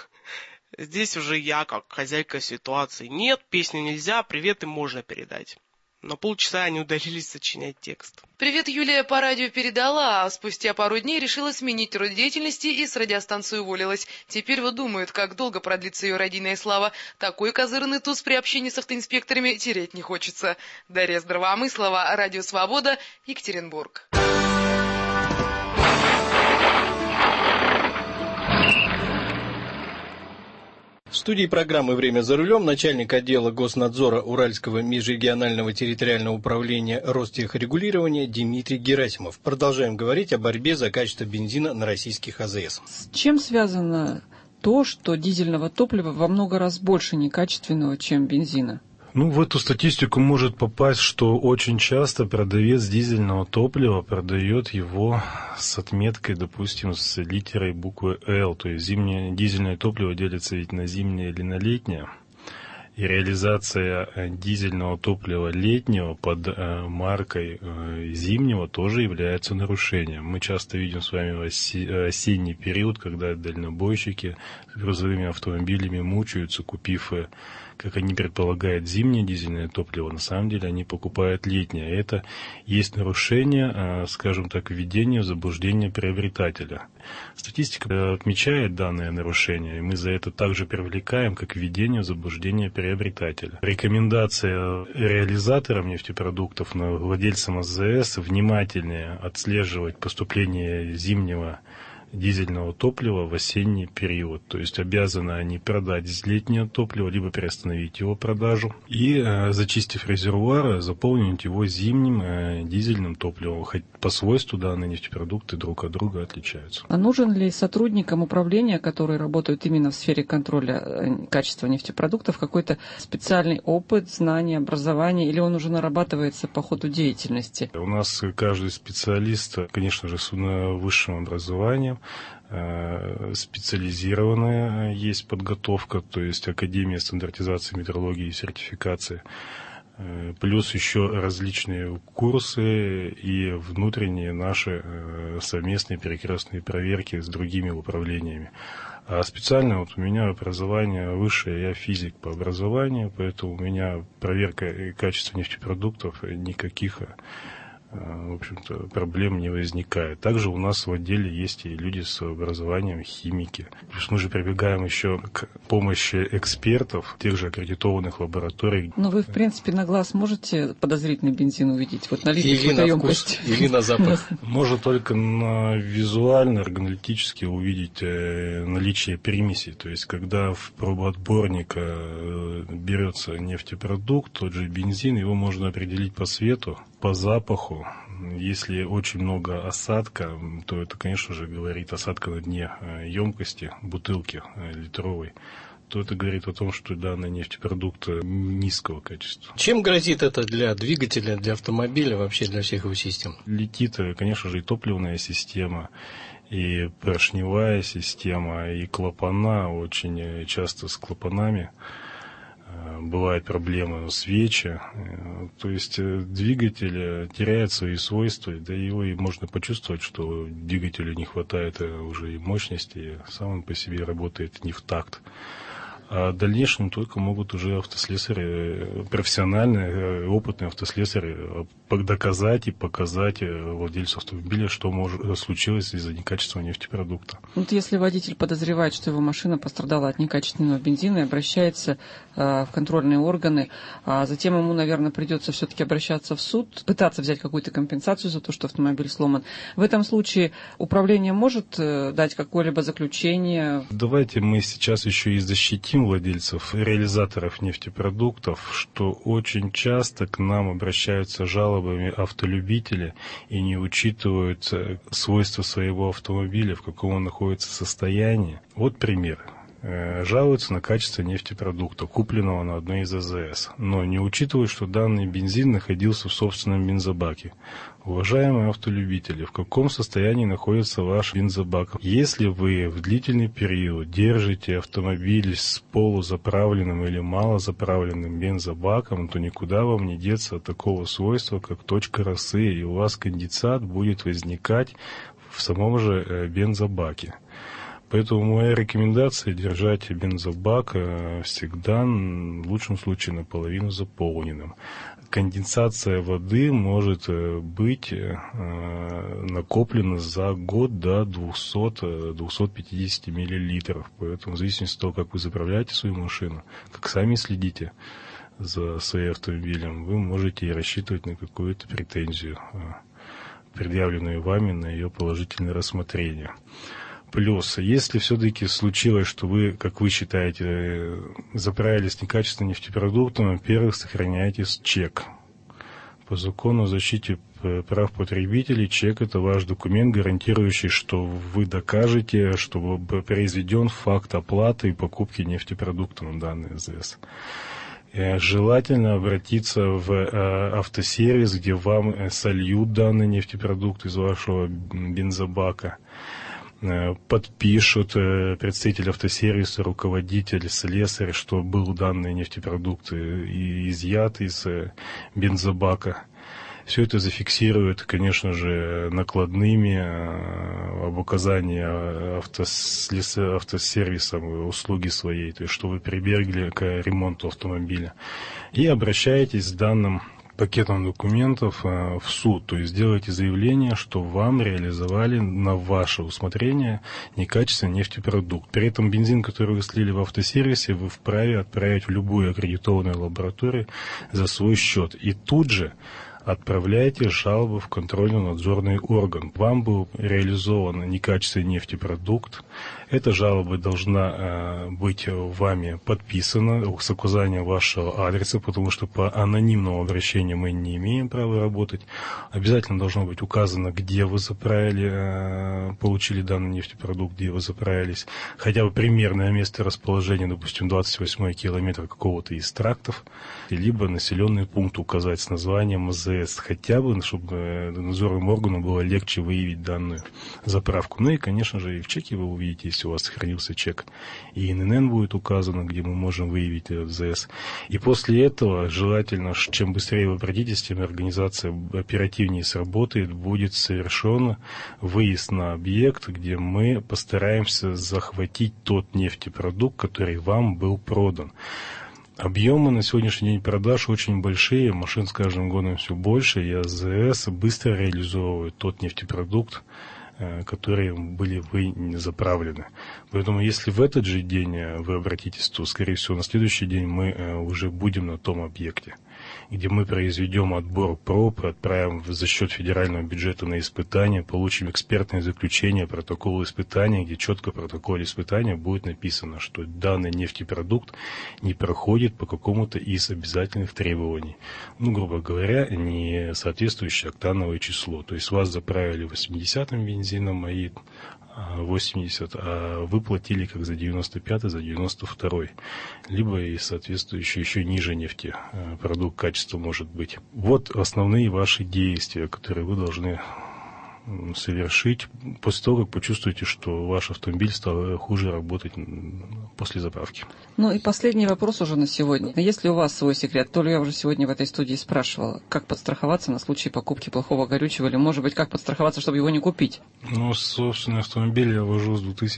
[SPEAKER 16] Здесь уже я, как хозяйка ситуации. Нет, песню нельзя, привет им можно передать. На полчаса они удалились сочинять текст.
[SPEAKER 15] Привет Юлия по радио передала, а спустя пару дней решила сменить род деятельности и с радиостанции уволилась. Теперь вот думает, как долго продлится ее радийная слава. Такой козырный туз при общении с автоинспекторами терять не хочется. Дарья Здравомыслова, Радио Свобода, Екатеринбург.
[SPEAKER 2] В студии программы «Время за рулем» начальник отдела госнадзора Уральского межрегионального территориального управления Ростехрегулирования Дмитрий Герасимов. Продолжаем говорить о борьбе за качество бензина на российских АЗС.
[SPEAKER 1] С чем связано то, что дизельного топлива во много раз больше некачественного, чем бензина?
[SPEAKER 8] В эту статистику может попасть, что очень часто продавец дизельного топлива продает его с отметкой, допустим, с литерой буквы «Л». То есть зимнее дизельное топливо делится ведь на зимнее или на летнее. И реализация дизельного топлива летнего под маркой зимнего тоже является нарушением. Мы часто видим с вами осенний период, когда дальнобойщики грузовыми автомобилями мучаются, купив, как они предполагают, зимнее дизельное топливо. На самом деле они покупают летнее. Это есть нарушение, скажем так, введения в заблуждение приобретателя. Статистика отмечает данное нарушение, и мы за это также привлекаем, как введение в заблуждение приобретателя. Рекомендация реализаторам нефтепродуктов, владельцам АЗС внимательнее отслеживать поступление зимнего дизельного топлива в осенний период. То есть обязаны они продать летнее топливо, либо приостановить его продажу и, зачистив резервуар, заполнить его зимним дизельным топливом. Хоть по свойству данные нефтепродукты друг от друга отличаются.
[SPEAKER 1] А нужен ли сотрудникам управления, которые работают именно в сфере контроля качества нефтепродуктов, какой-то специальный опыт, знания, образование, или он уже нарабатывается по ходу деятельности?
[SPEAKER 8] У нас каждый специалист, конечно же, с высшим образованием, специализированная есть подготовка, то есть Академия стандартизации, метрологии и сертификации, плюс еще различные курсы и внутренние наши совместные перекрестные проверки с другими управлениями. А специально у меня образование высшее, я физик по образованию, поэтому у меня проверка качества нефтепродуктов никаких, в общем-то, проблем не возникает. Также у нас в отделе есть и люди с образованием химики. Плюс мы же прибегаем еще к помощи экспертов, тех же аккредитованных лабораторий.
[SPEAKER 1] Но вы, в принципе, на глаз можете подозрительный бензин увидеть? Вот на
[SPEAKER 2] или на вкус, или на запах.
[SPEAKER 8] Можно только визуально, органолептически увидеть наличие примесей. То есть, когда в пробоотборник берется нефтепродукт, тот же бензин, его можно определить по свету, по запаху, если очень много осадка, то это, конечно же, говорит осадка на дне емкости, бутылки литровой, то это говорит о том, что данный нефтепродукт низкого качества.
[SPEAKER 2] Чем грозит это для двигателя, для автомобиля, вообще для всех его систем?
[SPEAKER 8] Летит, конечно же, и топливная система, и поршневая система, и клапана. Очень часто с клапанами бывают проблемы, свечи. То есть двигатель теряет свои свойства, да его и можно почувствовать, что двигателю не хватает уже и мощности, и сам он по себе работает не в такт. А в дальнейшем только могут уже автослесари, профессиональные, опытные автослесари доказать и показать владельцу автомобиля, что случилось из-за некачественного нефтепродукта.
[SPEAKER 1] Вот если водитель подозревает, что его машина пострадала от некачественного бензина и обращается в контрольные органы, а затем ему, наверное, придется все-таки обращаться в суд, пытаться взять какую-то компенсацию за то, что автомобиль сломан. В этом случае управление может дать какое-либо заключение?
[SPEAKER 8] Давайте мы сейчас еще и защитим владельцев, реализаторов нефтепродуктов, что очень часто к нам обращаются жалобами автолюбители и не учитывают свойства своего автомобиля, в каком он находится состоянии. Вот пример. Жалуются на качество нефтепродукта, купленного на одной из АЗС, но не учитывают, что данный бензин находился в собственном бензобаке. Уважаемые автолюбители, в каком состоянии находится ваш бензобак? Если вы в длительный период держите автомобиль с полузаправленным или малозаправленным бензобаком, то никуда вам не деться от такого свойства, как точка росы, и у вас конденсат будет возникать в самом же бензобаке. Поэтому моя рекомендация держать бензобак всегда, в лучшем случае, наполовину заполненным. Конденсация воды может быть накоплена за год до 200-250 миллилитров. Поэтому в зависимости от того, как вы заправляете свою машину, как сами следите за своим автомобилем, вы можете и рассчитывать на какую-то претензию, предъявленную вами, на ее положительное рассмотрение. Плюс, если все-таки случилось, что вы, как вы считаете, заправились некачественным нефтепродуктом, во-первых, сохраняйте чек. По закону о защите прав потребителей чек – это ваш документ, гарантирующий, что вы докажете, что произведен факт оплаты и покупки нефтепродукта на данный АЗС. Желательно обратиться в автосервис, где вам сольют данный нефтепродукт из вашего бензобака. Подпишут представитель автосервиса, руководитель, слесарь, что был данный нефтепродукт изъят из бензобака. Все это зафиксируют, конечно же, накладными об указании автосервисом услуги своей, то есть что вы прибегли к ремонту автомобиля. И обращаетесь с данным пакетом документов в суд, то есть делайте заявление, что вам реализовали на ваше усмотрение некачественный нефтепродукт. При этом бензин, который вы слили в автосервисе, вы вправе отправить в любую аккредитованную лабораторию за свой счет. И тут же отправляйте жалобу в контрольно-надзорный орган. Вам был реализован некачественный нефтепродукт. Эта жалоба должна быть вами подписана с указанием вашего адреса, потому что по анонимному обращению мы не имеем права работать. Обязательно должно быть указано, где вы заправили, получили данный нефтепродукт, где вы заправились. Хотя бы примерное место расположения, допустим, 28 километр какого-то из трактов, либо населенный пункт указать с названием АЗС, хотя бы, чтобы надзорным органу было легче выявить данную заправку. Ну и, конечно же, и в чеке вы увидите, если у вас сохранился чек, и ИНН будет указано, где мы можем выявить АЗС. И после этого желательно, чем быстрее вы обратитесь, тем организация оперативнее сработает, будет совершен выезд на объект, где мы постараемся захватить тот нефтепродукт, который вам был продан. Объемы на сегодняшний день продаж очень большие, машин с каждым годом все больше, и АЗС быстро реализовывает тот нефтепродукт, которые были вы заправлены. Поэтому если в этот же день вы обратитесь, то, скорее всего, на следующий день мы уже будем на том объекте, где мы произведем отбор проб, отправим за счет федерального бюджета на испытания, получим экспертное заключение, протокол испытания, где четко в протоколе испытания будет написано, что данный нефтепродукт не проходит по какому-то из обязательных требований. Грубо говоря, не соответствующее октановое число. То есть вас заправили 80-м бензином, а 80, а вы платили как за 95-й, за 92-й. Либо и соответствующий еще ниже нефти продукт качества может быть. Вот основные ваши действия, которые вы должны совершить после того, как почувствуете, что ваш автомобиль стал хуже работать после заправки.
[SPEAKER 1] И последний вопрос уже на сегодня. Есть ли у вас свой секрет? То ли я уже сегодня в этой студии спрашивала, как подстраховаться на случай покупки плохого горючего, или, может быть, как подстраховаться, чтобы его не купить?
[SPEAKER 8] Собственно, автомобиль я вожу с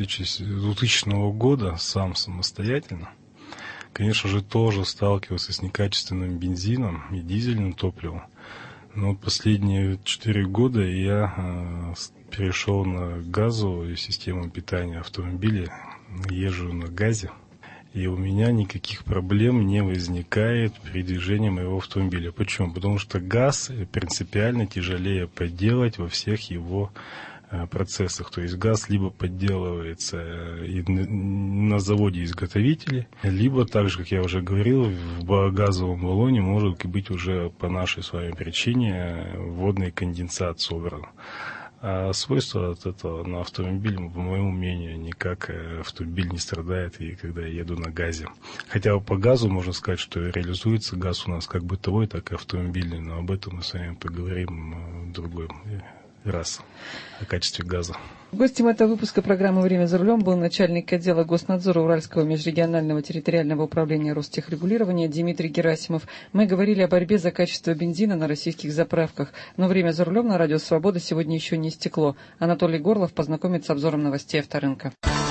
[SPEAKER 8] 2000 года сам самостоятельно. Конечно же, тоже сталкивался с некачественным бензином и дизельным топливом. Но последние 4 года я перешел на газовую систему питания автомобиля, езжу на газе, и у меня никаких проблем не возникает при движении моего автомобиля. Почему? Потому что газ принципиально тяжелее подделать во всех его процессах. То есть газ либо подделывается на заводе-изготовителе, либо, так же, как я уже говорил, в газовом баллоне может быть уже по нашей с вами причине водный конденсат собран. А свойства от этого на автомобиль, по моему мнению, никак автомобиль не страдает, и когда я еду на газе. Хотя по газу можно сказать, что реализуется газ у нас как бытовой, так и автомобильный, но об этом мы с вами поговорим в другой раз о качестве газа.
[SPEAKER 1] Гостем этого выпуска программы «Время за рулем» был начальник отдела госнадзора Уральского межрегионального территориального управления Ростехрегулирования Дмитрий Герасимов. Мы говорили о борьбе за качество бензина на российских заправках. Но «Время за рулем» на радио «Свобода» сегодня еще не истекло. Анатолий Горлов познакомит с обзором новостей авторынка.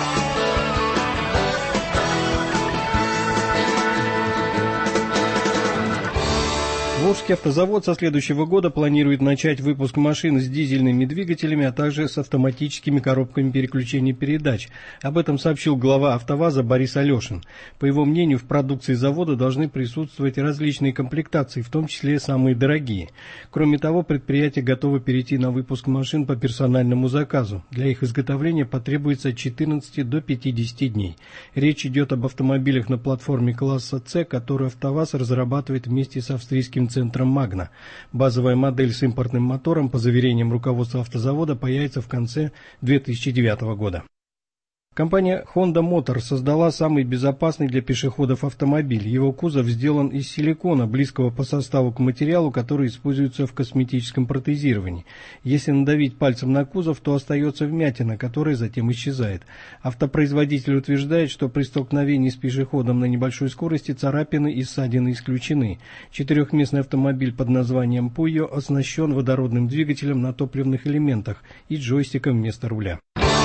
[SPEAKER 3] Волжский автозавод со следующего года планирует начать выпуск машин с дизельными двигателями, а также с автоматическими коробками переключения передач. Об этом сообщил глава АвтоВАЗа Борис Алешин. По его мнению, в продукции завода должны присутствовать различные комплектации, в том числе самые дорогие. Кроме того, предприятие готово перейти на выпуск машин по персональному заказу. Для их изготовления потребуется от 14 до 50 дней. Речь идет об автомобилях на платформе класса С, которую АвтоВАЗ разрабатывает вместе с австрийским центром «Магна». Базовая модель с импортным мотором, по заверениям руководства автозавода, появится в конце 2009 года. Компания Honda Motor создала самый безопасный для пешеходов автомобиль. Его кузов сделан из силикона, близкого по составу к материалу, который используется в косметическом протезировании. Если надавить пальцем на кузов, то остается вмятина, которая затем исчезает. Автопроизводитель утверждает, что при столкновении с пешеходом на небольшой скорости царапины и ссадины исключены. Четырехместный автомобиль под названием Puyo оснащен водородным двигателем на топливных элементах и джойстиком вместо руля.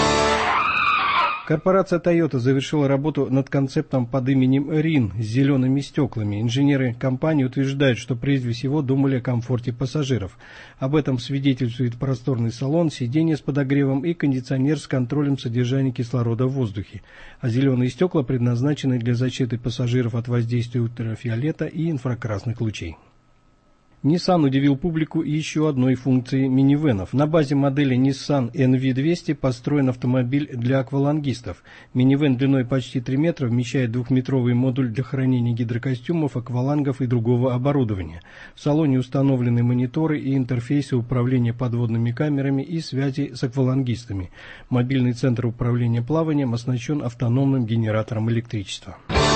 [SPEAKER 3] Корпорация Toyota завершила работу над концептом под именем RIN с зелеными стеклами. Инженеры компании утверждают, что прежде всего думали о комфорте пассажиров. Об этом свидетельствует просторный салон, сиденье с подогревом и кондиционер с контролем содержания кислорода в воздухе. А зеленые стекла предназначены для защиты пассажиров от воздействия ультрафиолета и инфракрасных лучей. Nissan удивил публику еще одной функцией минивенов. На базе модели Nissan NV200 построен автомобиль для аквалангистов. Минивэн длиной почти 3 метра вмещает 2-метровый модуль для хранения гидрокостюмов, аквалангов и другого оборудования. В салоне установлены мониторы и интерфейсы управления подводными камерами и связи с аквалангистами. Мобильный центр управления плаванием оснащен автономным генератором электричества.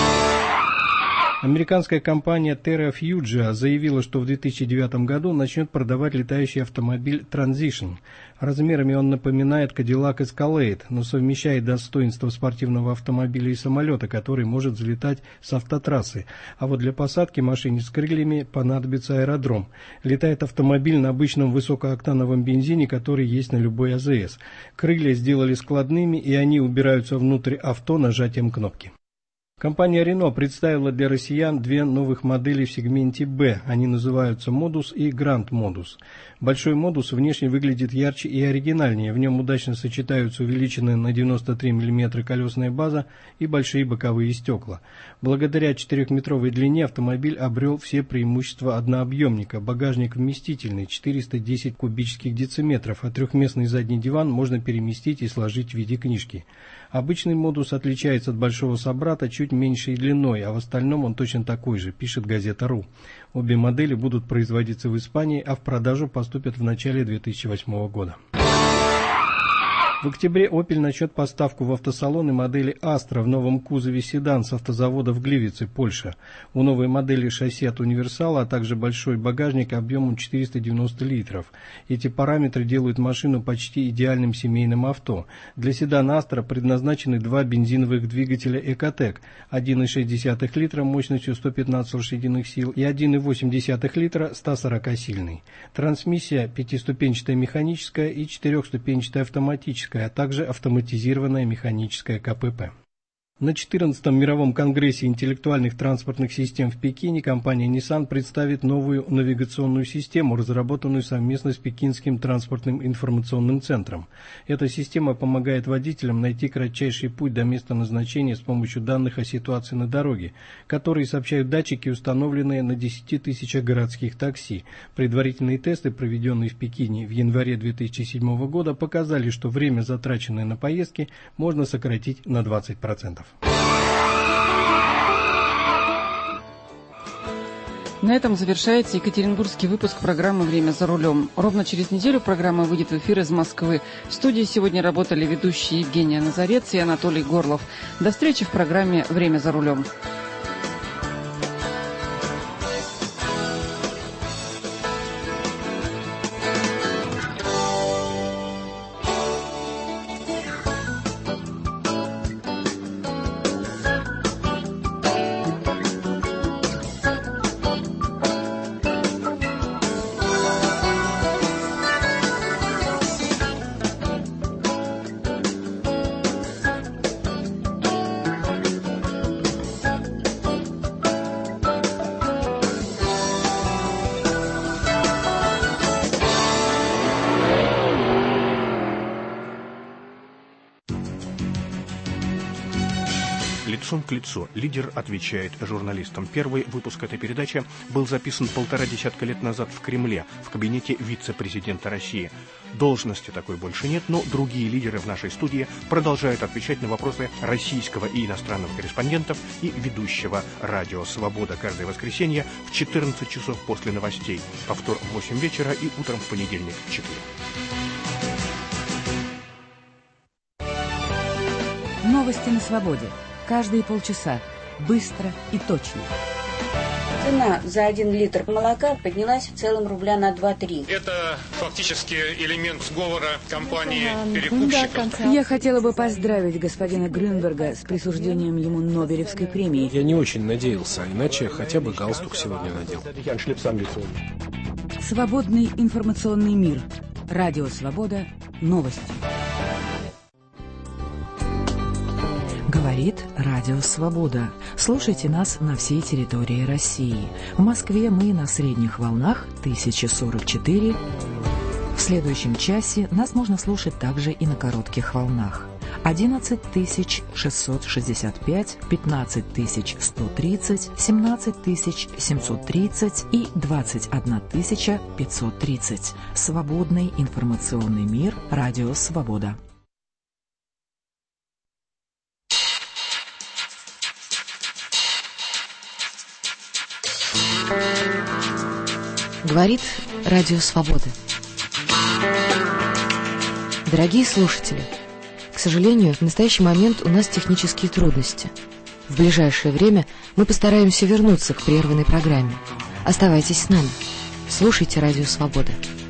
[SPEAKER 3] Американская компания TerraFugia заявила, что в 2009 году начнет продавать летающий автомобиль Transition. Размерами он напоминает Cadillac Escalade, но совмещает достоинства спортивного автомобиля и самолета, который может взлетать с автотрассы. А вот для посадки машине с крыльями понадобится аэродром. Летает автомобиль на обычном высокооктановом бензине, который есть на любой АЗС. Крылья сделали складными, и они убираются внутрь авто нажатием кнопки. Компания Renault представила для россиян две новых модели в сегменте «Б». Они называются «Модус» и «Гранд Модус». Большой «Модус» внешне выглядит ярче и оригинальнее. В нем удачно сочетаются увеличенная на 93 мм колесная база и большие боковые стекла. Благодаря 4-метровой длине автомобиль обрел все преимущества однообъемника. Багажник вместительный, 410 кубических дециметров, а трехместный задний диван можно переместить и сложить в виде книжки. Обычный «Модус» отличается от большого собрата чуть меньшей длиной, а в остальном он точно такой же, пишет газета.ру. Обе модели будут производиться в Испании, а в продажу поступят в начале 2008 года. В октябре Opel начнет поставку в автосалоны модели Astra в новом кузове седан с автозавода в Гливице, Польша. У новой модели шасси от универсала, а также большой багажник объемом 490 литров. Эти параметры делают машину почти идеальным семейным авто. Для седана Astra предназначены два бензиновых двигателя Ecotec, 1,6 литра мощностью 115 лошадиных сил и 1,8 литра 140-сильный. Трансмиссия пятиступенчатая механическая и четырехступенчатая автоматическая, а также автоматизированная механическая КПП. На 14-м мировом конгрессе интеллектуальных транспортных систем в Пекине компания Nissan представит новую навигационную систему, разработанную совместно с Пекинским транспортным информационным центром. Эта система помогает водителям найти кратчайший путь до места назначения с помощью данных о ситуации на дороге, которые сообщают датчики, установленные на 10 тысячах городских такси. Предварительные тесты, проведенные в Пекине в январе 2007 года, показали, что время, затраченное на поездки, можно сократить на 20%.
[SPEAKER 1] На этом завершается екатеринбургский выпуск программы «Время за рулем». Ровно через неделю программа выйдет в эфир из Москвы. В студии сегодня работали ведущие Евгения Назарец и Анатолий Горлов. До встречи в программе «Время за рулем».
[SPEAKER 17] Лицом к лицу лидер отвечает журналистам. Первый выпуск этой передачи был записан 1,5 десятка лет назад в Кремле, в кабинете вице-президента России. Должности такой больше нет, но другие лидеры в нашей студии продолжают отвечать на вопросы российского и иностранных корреспондентов и ведущего «Радио Свобода» каждое воскресенье в 14 часов после новостей, повтор в 8 вечера и утром в понедельник в 4.
[SPEAKER 18] Новости на свободе. Каждые полчаса. Быстро и точно.
[SPEAKER 19] Цена за 1 литр молока поднялась в целом рубля на 2-3.
[SPEAKER 20] Это фактически элемент сговора компании-перекупщиков.
[SPEAKER 18] Я хотела бы поздравить господина Грюнберга с присуждением ему Нобелевской премии.
[SPEAKER 21] Я не очень надеялся, иначе хотя бы галстук сегодня надел.
[SPEAKER 18] Свободный информационный мир. Радио Свобода. Новости. Говорит Радио Свобода. Слушайте нас на всей территории России. В Москве мы на средних волнах 1044. В следующем часе нас можно слушать также и на коротких волнах. 11665, 15130, 17730 и 21530. Свободный информационный мир. Радио Свобода. Говорит Радио Свобода. Дорогие слушатели, к сожалению, в настоящий момент у нас технические трудности. В ближайшее время мы постараемся вернуться к прерванной программе. Оставайтесь с нами. Слушайте Радио Свобода.